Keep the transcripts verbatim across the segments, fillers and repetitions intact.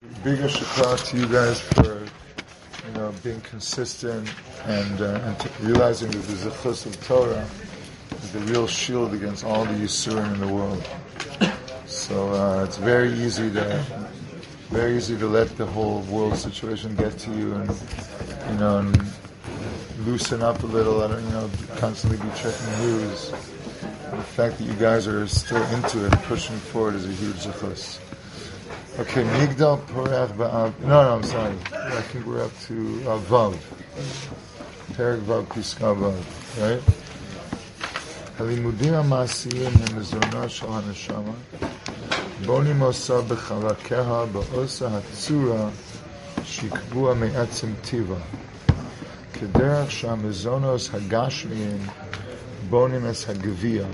Bigger shakar to you guys for, you know, being consistent and, uh, and t- realizing that the zechus of Torah is the real shield against all the yisurim in the world. So uh, it's very easy to, very easy to let the whole world situation get to you, and you know, and loosen up a little. I don't, you know, constantly be checking news. And the fact that you guys are still into it and pushing forward is a huge zechus. Okay, Migdal Porach Ba'av. No, no, I'm sorry. I think we're up to uh, Vav. Perek Vav Piska Vav, right? Halimudim HaMasiyim HaMezonah Shel HaNeshama Bonim Osa B'chalakeha Ba'osa HaTzura Shikbua Me'atzim Tiva Kederach ShaMezonos HaGashmiyim Bonim Es HaGeviyah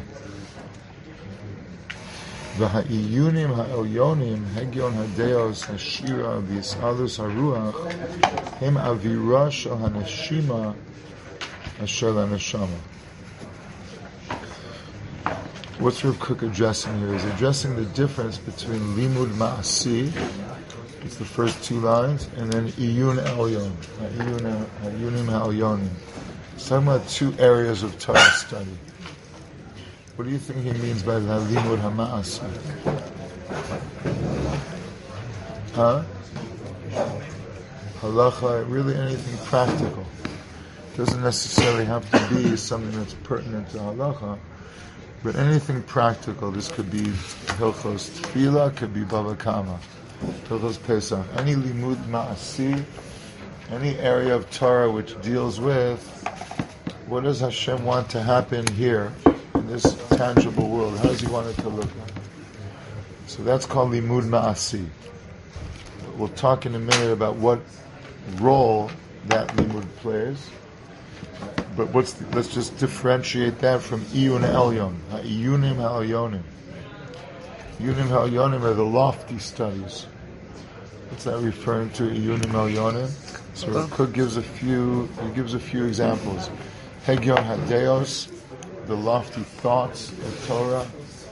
V'ha'iyunim ha'elyonim hegyon hadeos hashira v'yisalus haruach hem avira shel haneshima asher laneshama. What's Rav Kook addressing here? He's addressing the difference between limud ma'asi, it's the first two lines, and then iyun elyon, ha'iyunim ha'elyonim. He's talking about two areas of Torah study. What do you think he means by limud hama'asi? Huh? Halacha, really anything practical. Doesn't necessarily have to be something that's pertinent to halacha, but anything practical. This could be Hilchos Tefillah, could be Bava Kama, Hilchos Pesach. Any limud ma'asi, any area of Torah which deals with what does Hashem want to happen here in this tangible world. How does he want it to look like? So that's called limud ma'asi. We'll talk in a minute about what role that limud plays. But what's the, let's just differentiate that from iyun elyon. Iyunim ha'elyonim. Iyunim ha'elyonim are the lofty studies. What's that referring to? Iyunim ha'elyonim. So Rav Kook gives a few. He gives a few examples. Hegyon hadeos, the lofty thoughts of Torah.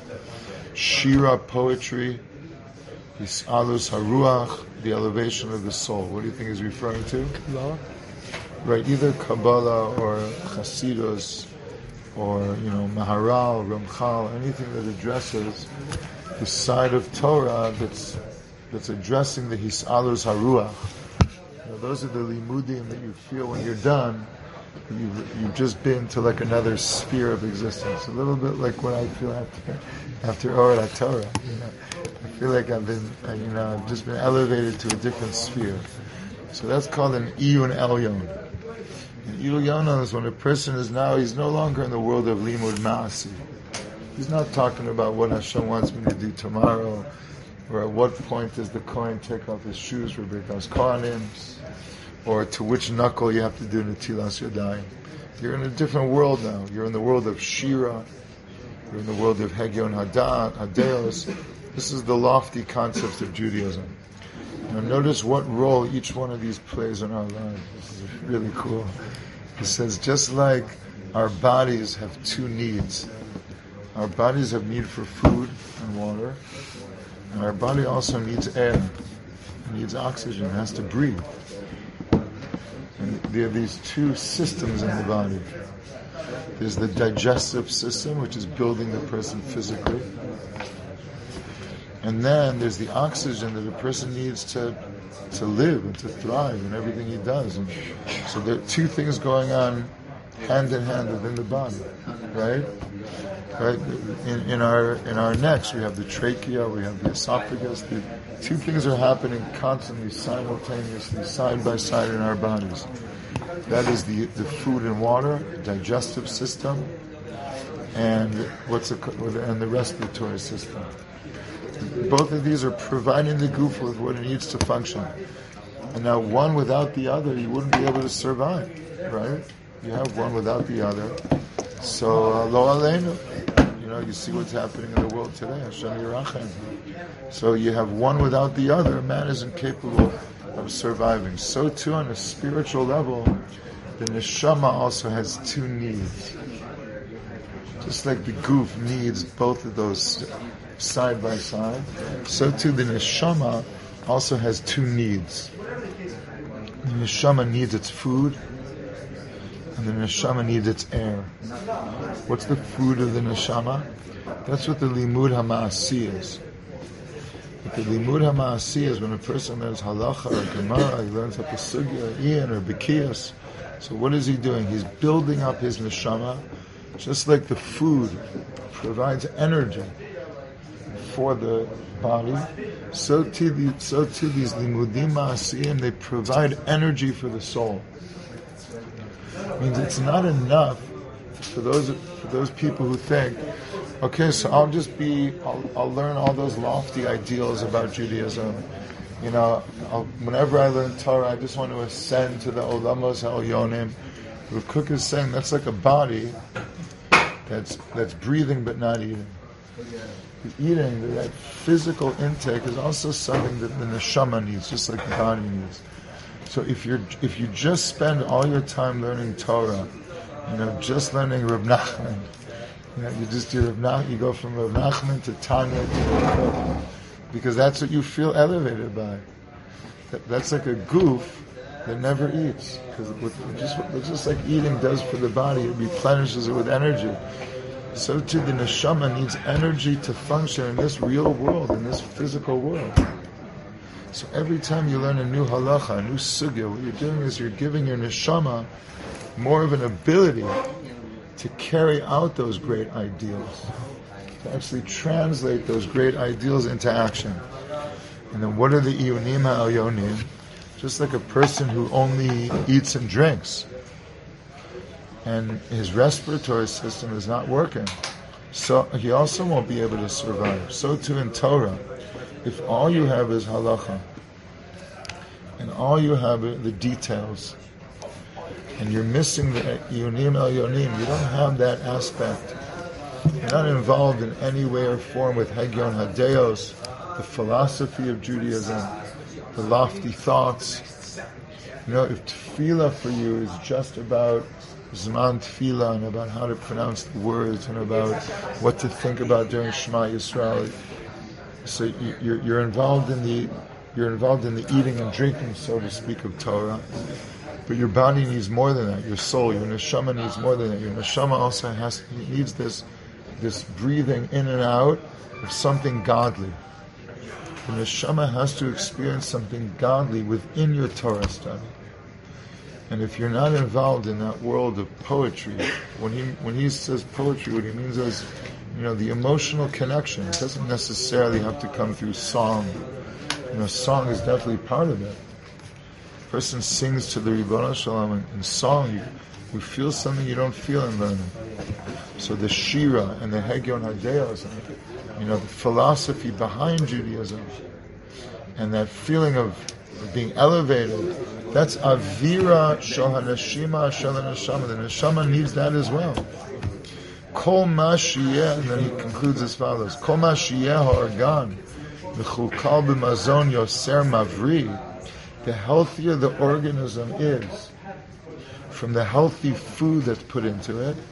Shira, poetry. Yisalus haruach, the elevation of the soul. What do you think he's referring to? Kabbalah. Right, either Kabbalah or Chasidus or, you know, Maharal, Ramchal, anything that addresses the side of Torah that's that's addressing the Hisalus Haruach. You know, those are the limudim that you feel when you're done. You've, you've just been to like another sphere of existence. A little bit like what I feel after after Or Torah. You know, I feel like I've been, you know, I've just been elevated to a different sphere. So that's called an iyun elyon. And iyun elyon is when a person is now, he's no longer in the world of limud ma'asi. He's not talking about what Hashem wants me to do tomorrow, or at what point does the Kohen take off his shoes for Birkas Kohanim, or to which knuckle you have to do Netilas Yadayim. You're in a different world now. You're in the world of Shira. You're in the world of Hegyon Hadat, Hadeos. This is the lofty concepts of Judaism. Now notice what role each one of these plays in our lives. This is really cool. He says, just like our bodies have two needs. Our bodies have need for food and water. And our body also needs air. It needs oxygen. It has to breathe. And there are these two systems in the body. There's the digestive system, which is building the person physically. And then there's the oxygen that a person needs to to live and to thrive in everything he does. And so there are two things going on hand in hand within the body, right? Right. In, in our in our necks, we have the trachea, we have the esophagus. The two things are happening constantly, simultaneously, side by side in our bodies. That is the the food and water, digestive system, and what's a, and the respiratory system. Both of these are providing the goof with what it needs to function. And now one without the other, you wouldn't be able to survive, right? You have one without the other. So, uh, lo aleinu, you know, you see what's happening in the world today. Hashem yirachem. So you have one without the other, man is incapable of surviving. So too on a spiritual level, the neshama also has two needs. Just like the goof needs both of those side by side, so too the neshama also has two needs. The neshama needs its food, and the neshama needs its air. What's the food of the neshama? That's what the limud hama'asi is. But the limud hama'asi is when a person learns halacha or gemara, he learns up a sugya, ian or bekiyas. So what is he doing? He's building up his neshama, just like the food provides energy for the body. So too, the, so too these limudim ma'asiyim, they provide energy for the soul. It means it's not enough for those for those people who think, okay, so I'll just be, I'll, I'll learn all those lofty ideals about Judaism. You know, I'll, whenever I learn Torah, I just want to ascend to the Olamos HaElyonim. Rav Kook is saying that's like a body that's that's breathing but not eating. The eating, that physical intake, is also something that the neshama needs, just like the body needs. So if you're if you just spend all your time learning Torah, you know, just learning Rav Nachman, you know, you just do Rav Nachman, you go from Rav Nachman to Tanya to Rav Kook, because that's what you feel elevated by. That, that's like a goof that never eats, because just just like eating does for the body, it replenishes it with energy. So too the neshama needs energy to function in this real world, in this physical world. So every time you learn a new halacha, a new sugya, what you're doing is you're giving your neshama more of an ability to carry out those great ideals, to actually translate those great ideals into action. And then what are the iyunim ha'elyonim? Just like a person who only eats and drinks, and his respiratory system is not working, so he also won't be able to survive. So too in Torah, if all you have is halacha, and all you have are the details, and you're missing the iyunim elyonim, you don't have that aspect. You're not involved in any way or form with Hegyon Hadeos, the philosophy of Judaism, the lofty thoughts. You know, if tefillah for you is just about Zman Tefillah and about how to pronounce the words and about what to think about during Shema Yisrael, so you, you're, you're involved in the you're involved in the eating and drinking, so to speak, of Torah. But your body needs more than that. Your soul, your neshama needs more than that. Your neshama also has needs this this breathing in and out of something godly. The neshama has to experience something godly within your Torah study. And if you're not involved in that world of poetry, when he when he says poetry, what he means is, you know, the emotional connection. It doesn't necessarily have to come through song. You know, song is definitely part of it. A person sings to the Ribono Shalom in, in song, you, you feel something you don't feel in learning. So the Shira and the Hegyon Hadeos, you know, the philosophy behind Judaism, and that feeling of being elevated, that's avira shel haneshima shel haneshama. The neshama needs that as well. Kol ma sheyeh, and then he concludes as follows: Kol ma sheyeh ha'organ mechukal b'mazon yoser mavri. The healthier the organism is, from the healthy food that's put into it,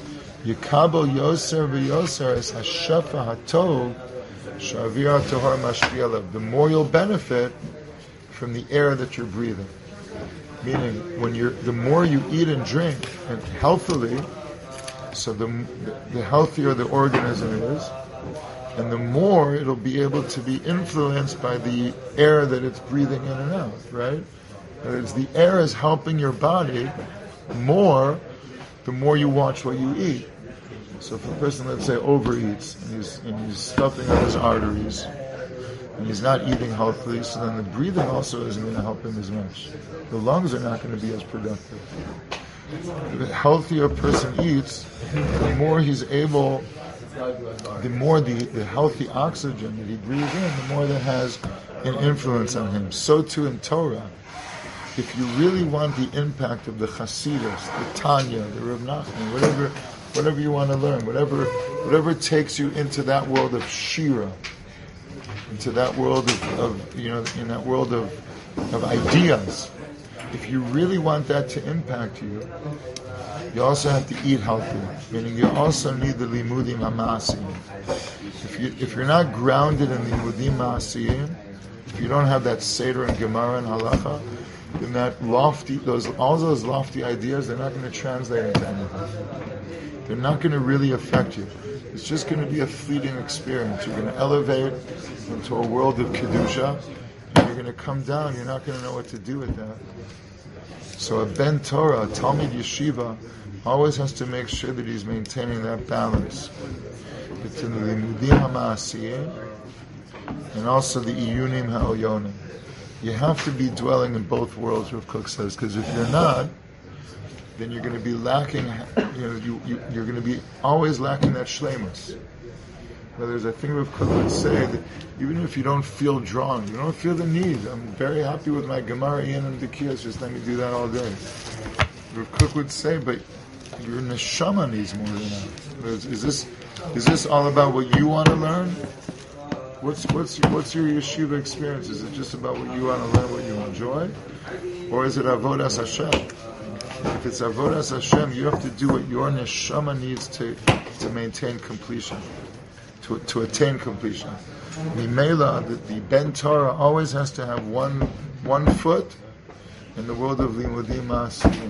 yikabel yoser v'yoser es hashefa hatov shavira tohar mashpielav. The more you'll benefit from the air that you're breathing. Meaning, when you're, the more you eat and drink and healthily, so the the healthier the organism is, and the more it'll be able to be influenced by the air that it's breathing in and out, right? As the air is helping your body more, the more you watch what you eat. So if a person, let's say, overeats, and he's, and he's stuffing up his arteries, and he's not eating healthily, so then the breathing also isn't going to help him as much. The lungs are not going to be as productive. The healthier a person eats, the more he's able, the more the, the healthy oxygen that he breathes in, the more that has an influence on him. So too in Torah. If you really want the impact of the Chasidus, the Tanya, the Rav Nachman, whatever, whatever you want to learn, whatever, whatever takes you into that world of Shira, into that world of, of you know, in that world of of ideas. If you really want that to impact you, you also have to eat healthy. Meaning, you also need the limudim hama'asiyim. If you if you're not grounded in limudim hama'asiyim, If you don't have that Seder and Gemara and Halacha, then that lofty, those all those lofty ideas, they're not going to translate into anything. They're not going to really affect you. It's just going to be a fleeting experience. You're going to elevate into a world of Kedusha, and you're going to come down. You're not going to know what to do with that. So a Ben Torah, a Talmid Yeshiva, always has to make sure that he's maintaining that balance between the Limudim HaMa'asiyim and also the Iyunim HaOyonim. You have to be dwelling in both worlds, Rav Kook says, because if you're not, then you're going to be lacking, you know, you, you, you're going to be always lacking that shleimus. Well, there's a thing Rav Kook would say that even if you don't feel drawn, you don't feel the need. I'm very happy with my Gemara, Ian, and Dekiyas, just let me do that all day. Rav Kook would say, but your neshama needs more than that. Is, is this is this all about what you want to learn? What's what's what's your yeshiva experience? Is it just about what you want to learn, what you enjoy, or is it avodas Hashem? If it's avodas Hashem, you have to do what your neshama needs to to maintain completion, to to attain completion. Mimela, the, the Ben Torah always has to have one one foot in the world of limudim ma'asiyim,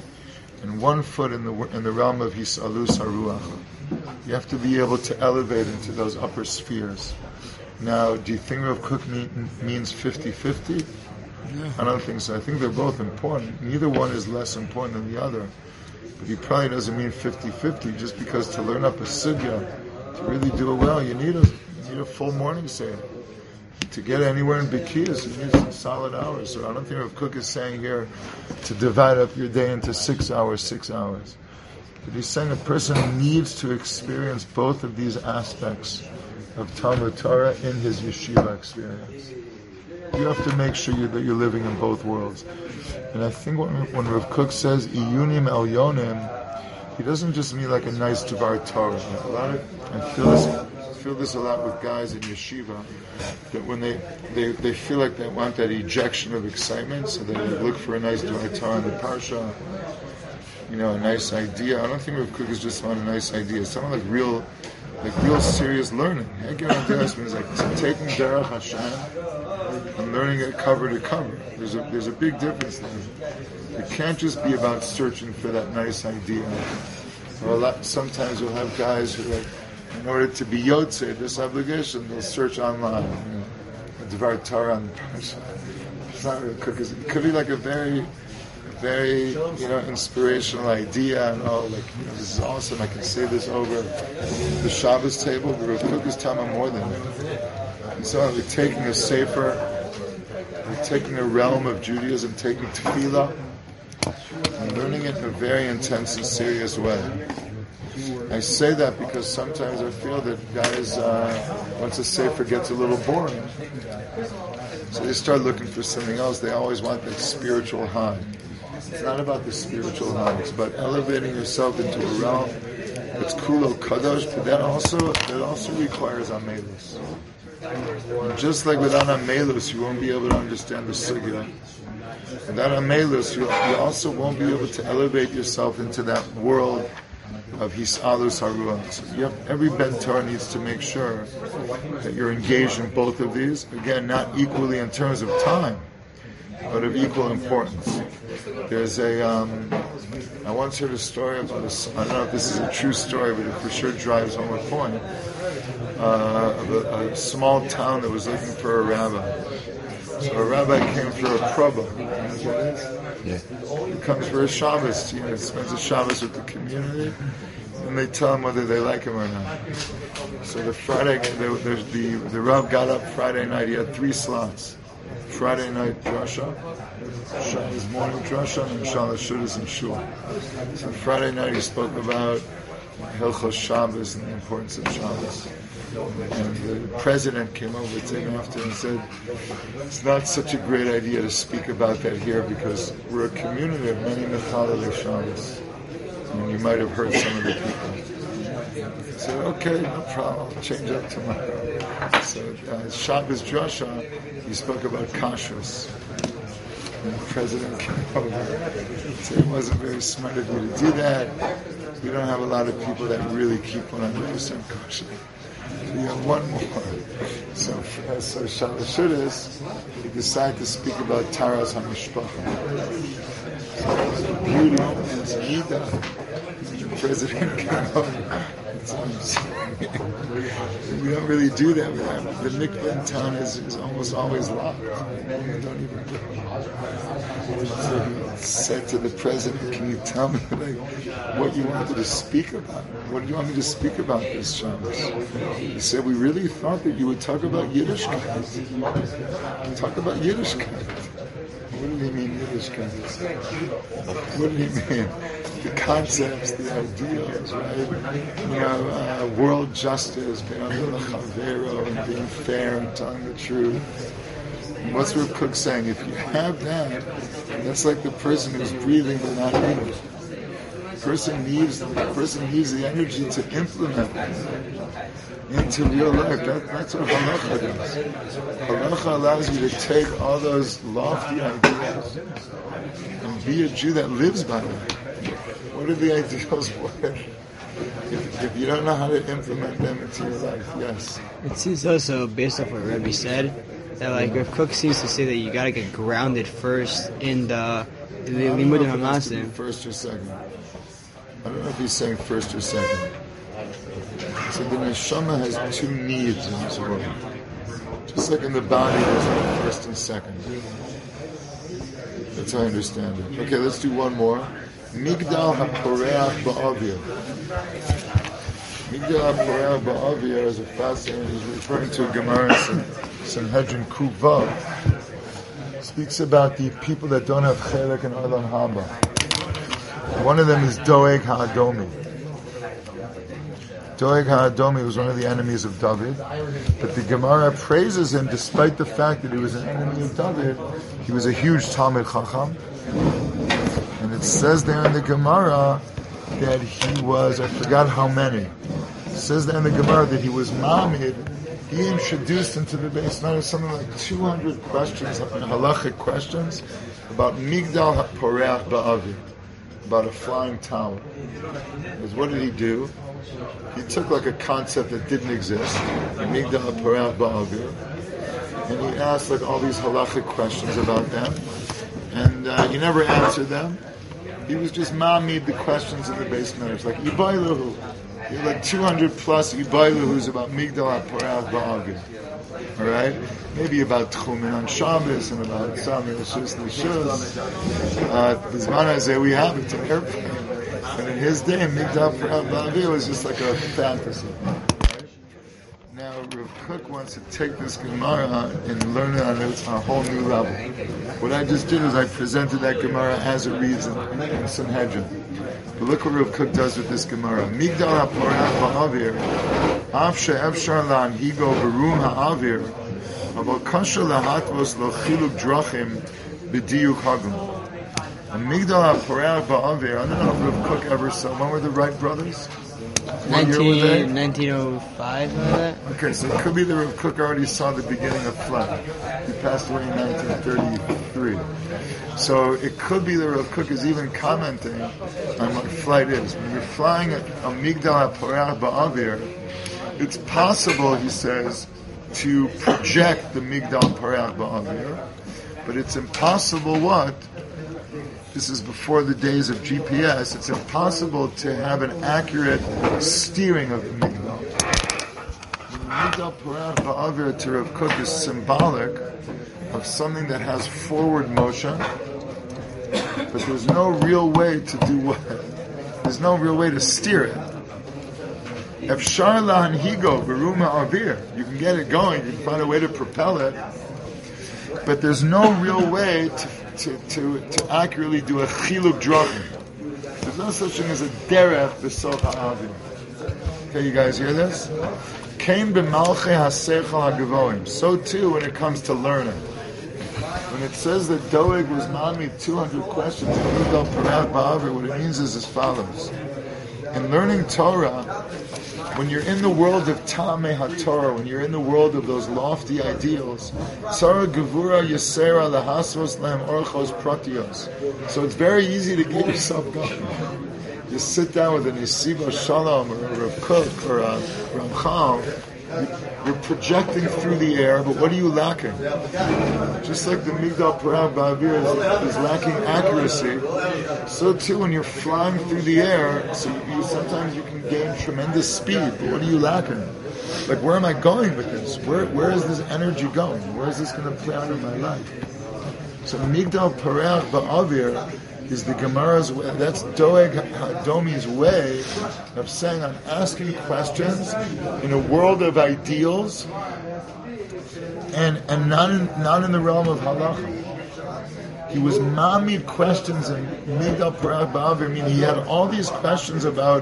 and one foot in the in the realm of hisalus haruach. You have to be able to elevate into those upper spheres. Now, do you think Rav Kook mean, means fifty-fifty? Yeah. I don't think so. I think they're both important. Neither one is less important than the other. But he probably doesn't mean fifty-fifty, just because to learn up a sugya, to really do it well, you need a, you need a full morning seder. To get anywhere in Bikiyas, you need some solid hours. So I don't think Rav Kook is saying here to divide up your day into six hours, six hours. But he's saying a person needs to experience both of these aspects of Talmud Torah in his yeshiva experience. You have to make sure you, that you're living in both worlds. And I think when, when Rav Kook says Iyunim El Yonim, he doesn't just mean like a nice Dvar Torah. A lot of, I feel this, I feel this a lot with guys in yeshiva, that when they, they, they feel like they want that ejection of excitement, so they look for a nice Dvar Torah in the Parsha, you know, a nice idea. I don't think Rav Kook is just on a nice idea. It's something like real, like real serious learning. Hegel Derech is like taking Derech Hashem and learning it cover to cover. There's a there's a big difference there. It can't just be about searching for that nice idea. Or a lot, sometimes you'll have guys who, like, in order to be Yotze, this obligation, they'll search online. You know, a Dvar Torah on the Parsha. It's not Rav Kook. It could be like a very very, you know, inspirational idea, and oh, like, you know, this is awesome, I can say this over the Shabbos table, but Rav Kook is telling me more than that. And so we're taking a sefer, we're taking a realm of Judaism, taking tefillah, and learning it in a very intense and serious way. I say that because sometimes I feel that guys, uh, once a sefer gets a little boring, so they start looking for something else. They always want that spiritual high. It's not about the spiritual high. It's about elevating yourself into a realm that's kulo kadosh, but that also that also requires amelus. And just like without amelus, you won't be able to understand the sugya. Without amelus, you, you also won't be able to elevate yourself into that world of hisalus haruach. So you have, every Ben Torah needs to make sure that you're engaged in both of these. Again, not equally in terms of time, but of equal importance. There's a, um, I once heard a story about a, I don't know if this is a true story, but it for sure drives home a point, uh, of a, a small town that was looking for a rabbi. So a rabbi came for a praba. You know what that is? Yeah. He comes for a Shabbos, you know, spends a Shabbos with the community, and they tell him whether they like him or not. So the Friday, the, the, the, the Rav got up Friday night, he had three slots. Friday night drasha, Shabbos morning drasha, and Shabbos Shudas and Shul. So Friday night he spoke about Hilchos Shabbos and the importance of Shabbos. And the president came over to him after and said, it's not such a great idea to speak about that here because we're a community of many Mechalelei Shabbos. And you might have heard some of the people. I said, okay, no problem, I'll change up tomorrow. So uh, Shabbos drasha, he spoke about kashrus. And the president came over. So it wasn't very smart of you to do that. We don't have a lot of people that really keep one hundred percent kosher. We have one more. So, uh, so Shalashudas, he decided to speak about Taras HaMishpacha. So, the beauty and Zayida, the president came over. We don't really do that with them. The mikveh in town is, is almost always locked. We don't even do it. So he said to the president, can you tell me like what you wanted to speak about? What do you want me to speak about this Shabbos? He said, we really thought that you would talk about Yiddishkeit. Talk about Yiddishkeit. What did he mean Yiddishkeit? What did he mean? The concepts, the ideals, right? You know, uh, world justice, and being fair and telling the truth. And what's Rav Kook saying? If you have that, that's like the person who's breathing but not eating. The person needs, the person needs the energy to implement it into real life. That, that's what halacha does. Halacha allows you to take all those lofty ideas and be a Jew that lives by them. What are the ideals worth? If, if you don't know how to implement them into your life, yes. It seems also, based off what Rebbe said, that like Rav Kook seems to say that you gotta get grounded first in the in the Limud HaMasim. First or second. I don't know if he's saying first or second. So the neshama has two needs in this world. Just like in the body, there's no first and second. That's how I understand it. Okay, let's do one more. Migdal HaPoreach Ba'avir. Migdal HaPoreach Ba'avir is a fascinating, is referring to a Gemara in Sanhedrin Kuvav. Speaks about the people that don't have Chelek and Olam Haba. One of them is Doeg HaAdomi. Doeg HaAdomi was one of the enemies of David, but the Gemara praises him despite the fact that he was an enemy of David. He was a huge Talmid Chacham. And it says there in the Gemara that he was, I forgot how many. It says there in the Gemara that he was Mamid. He introduced into the base knowledge something like two hundred questions, halachic questions, about Migdal HaPoreach Ba'avir, about a flying tower. Because what did he do? He took like a concept that didn't exist, Migdal HaPoreach Ba'avir, and he asked like all these halachic questions about them, and uh, he never answered them. He was just mamid the questions in the base knowledge, like Yibailuhu. He had like two hundred plus Yibailuhus about Migdal HaPoreach Ba'avir. Alright? Maybe about Tchumen on Shabbos and about Sami L'Shus L'Shus. Bizman Hazeh we have it, an airplane. And in his day, Migdal HaPoreach Ba'avir was just like a fantasy. Now, Rav Kook wants to take this Gemara and learn it on a whole new level. What I just did is I presented that Gemara as it reads in, in Sanhedrin. But look what Rav Kook does with this Gemara. Migdal HaPoreach Ba'avir, Af she'efshar la'anhigo berum ha'avir, aval kasher lahatvos lo chiluk drachim b'diyuk hagum. A Migdal HaPoreach Ba'avir, I don't know if Rav Kook ever saw. When were the Wright brothers? nineteen, nineteen oh five, like that? Okay, so it could be that Rav Kook already saw the beginning of flight. He passed away in nineteen thirty-three. So it could be that Rav Kook is even commenting on what flight is. When you're flying a Migdal HaPoreach Ba'avir, it's possible, he says, to project the Migdal HaPoreach Ba'avir, but it's impossible what? This is before the days of G P S. It's impossible to have an accurate steering of the Migdal. The Migdal HaPoreach Ba'avir to Rav Kook is symbolic of something that has forward motion, but there's no real way to do what? There's no real way to steer it. Efshar la'anhigo berum ha'avir. You can get it going, you can find a way to propel it, but there's no real way to To, to, to accurately do a chiluk drachim. There's no such thing as a derech b'sof ha'avir. Okay, you guys hear this? Kain b'malchei ha'seichel ha'gavoim. So too when it comes to learning. When it says that Doeg was mami two hundred questions, what it means is as follows. In learning Torah, when you're in the world of Tamei HaTorah, when you're in the world of those lofty ideals, Tzara Gevura Yesera Lahasros Lam Orchos Pratios. So it's very easy to get yourself going. You sit down with an Yesiva Shalom or a Rav Kook or a Ramchal, You're projecting through the air, but what are you lacking? Just like the Migdal Parag Ba'avir is, is lacking accuracy, so too when you're flying through the air, so you, sometimes you can gain tremendous speed, but what are you lacking? Like, where am I going with this? Where Where is this energy going? Where is this going to play out in my life? So Migdal Parag Ba'avir is the Gemara's way. That's Doeg Hadomi's way of saying, I'm asking questions in a world of ideals and and not in, not in the realm of halacha. He was mamid questions in Migdal Parag Ba'avir, meaning he had all these questions about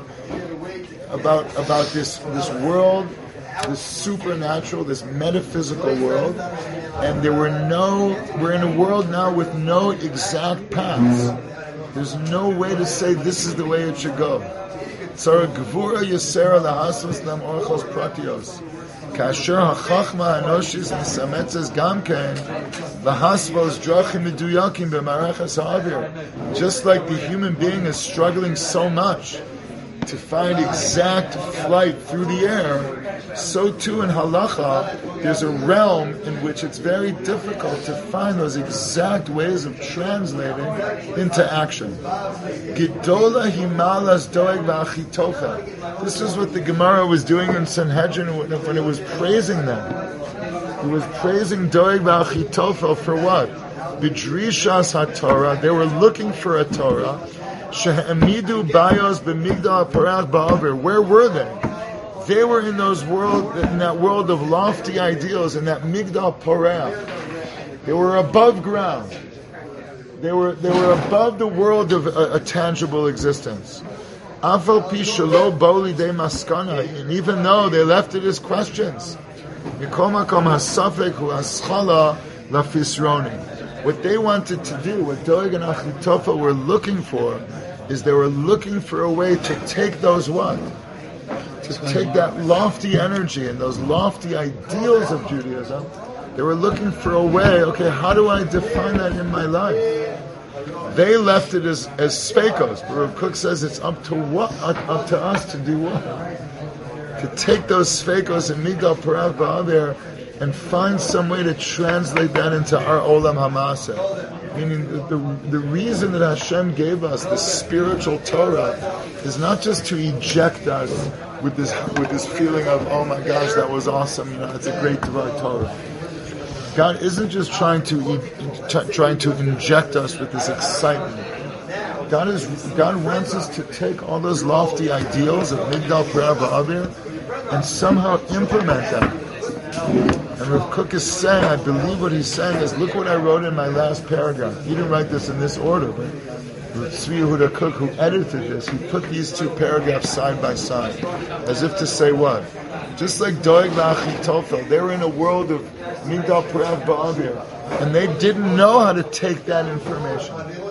about about this this world, this supernatural, this metaphysical world, and there were no. We're in a world now with no exact paths. There's no way to say this is the way it should go. Tzara gvura yisera lahasvos lam orchos pratios. Kasher hachachma anoshis misametzes gamken lahasvos drachim meduyakim b'marachas ha'avir. Just like the human being is struggling so much to find exact flight through the air, so too in halacha, there's a realm in which it's very difficult to find those exact ways of translating into action. Gidola himalas doeg v'achitofa. This is what the Gemara was doing in Sanhedrin when it was praising them. It was praising doeg v'achitofa for what? B'drishas haTorah. They were looking for a Torah. Shehemidu bayos b'migdal parag ba'avir. Where were they? They were in those world, in that world of lofty ideals, in that migdal parag. They were above ground. They were they were above the world of a, a tangible existence. Afal pi shelo boli de maskana. And even though they left it as questions, mikol makom hasafek hu haschala lafisroni. What they wanted to do, what Doeg and Achitofa were looking for, is they were looking for a way to take those what? To take that lofty energy and those lofty ideals of Judaism. They were looking for a way, okay, how do I define that in my life? They left it as, as spekos, but Rav Kook says it's up to what? Up, up to us to do what? To take those spekos and Migdal Parag Ba'avir and find some way to translate that into our Olam HaMaaseh. Meaning the, the, the reason that Hashem gave us the spiritual Torah is not just to eject us with this with this feeling of, oh my gosh, that was awesome, you know, it's a great Dvar Torah. God isn't just trying to t- trying to inject us with this excitement. God is God wants us to take all those lofty ideals of Migdal Parag Ba'avir and somehow implement them. And Rav Kook is saying, I believe what he's saying is, look what I wrote in my last paragraph. He didn't write this in this order, but Tzvi Yehuda Kook, who edited this, he put these two paragraphs side by side, as if to say what? Just like Doeg v'Achitofa, they were in a world of Migdal Parag Ba'avir, and they didn't know how to take that information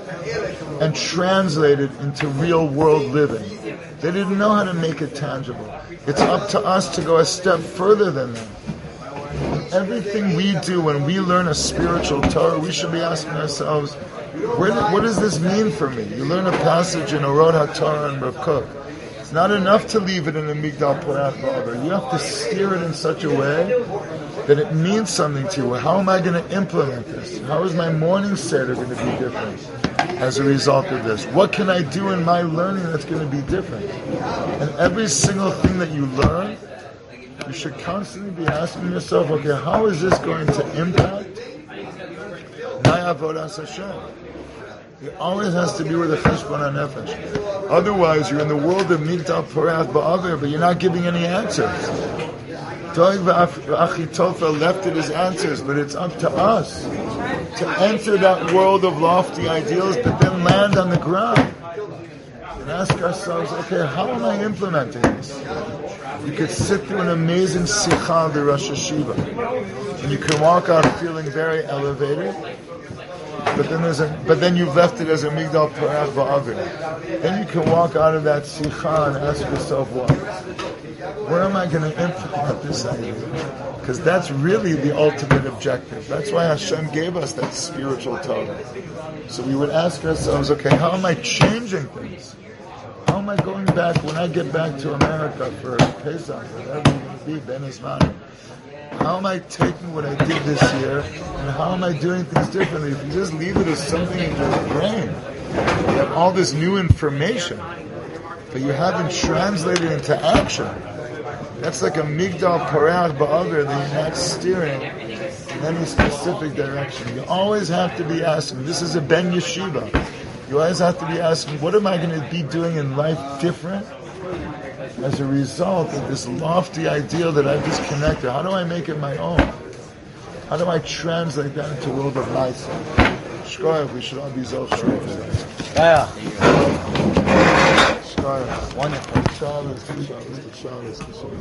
and translate it into real world living. They didn't know how to make it tangible. It's up to us to go a step further than that. Everything we do when we learn a spiritual Torah, we should be asking ourselves, where, what does this mean for me? You learn a passage in Orot HaTorah and Rav Kook. It's not enough to leave it in the Migdal Parag Ba'avir. You have to steer it in such a way that it means something to you. How am I going to implement this? How is my morning seder going to be different as a result of this? What can I do in my learning that's going to be different? And every single thing that you learn, you should constantly be asking yourself, okay, how is this going to impact my avodas Hashem? It always has to be with a cheshbon hanefesh. Otherwise, you're in the world of Migdal Parag Ba'avir, but you're not giving any answers. Doeg v'Achitofa left it as answers, but it's up to us to enter that world of lofty ideals, but then land on the ground and ask ourselves, okay, how am I implementing this? You could sit through an amazing sikha of the Rosh Hashiva, and you can walk out feeling very elevated. But then there's a, but then you've left it as a Migdal Parag Ba'avir. Then you can walk out of that sikha and ask yourself, what? Where am I going to implement this idea? Because that's really the ultimate objective. That's why Hashem gave us that spiritual Torah. So we would ask ourselves, okay, how am I changing things? How am I going back, when I get back to America for Pesach, whatever it may be, Ben Izmanim, How am I taking what I did this year, and how am I doing things differently? If you just leave it as something in your brain, you have all this new information, but you haven't translated into action. That's like a migdal pareach ba'aver that you're not steering in any specific direction. You always have to be asking. This is a ben yeshiva. You always have to be asking, what am I going to be doing in life different as a result of this lofty ideal that I've just connected? How do I make it my own? How do I translate that into world of life? Shkoyach, we should all be so straight for that. Yeah. Shkoyach. Wonderful. Shabbos, Shabbos, Shabbos, Shabbos.